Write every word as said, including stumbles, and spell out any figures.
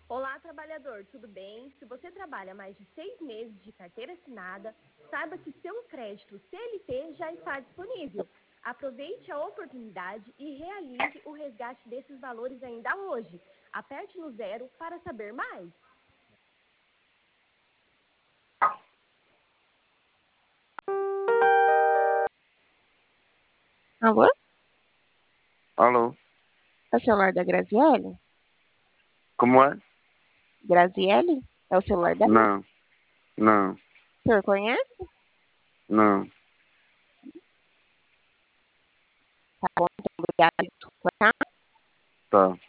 Olá, trabalhador, tudo bem? Se você trabalha mais de seis meses de carteira assinada, saiba que seu crédito C L T já está disponível. Aproveite a oportunidade e realize o resgate desses valores ainda hoje. Aperte no zero para saber mais. Alô? Alô? É o celular da Graziele? Como é? Graziele? É o celular dela? Não, não, O senhor conhece? não. Tá bom, então obrigada. Tá? Tá.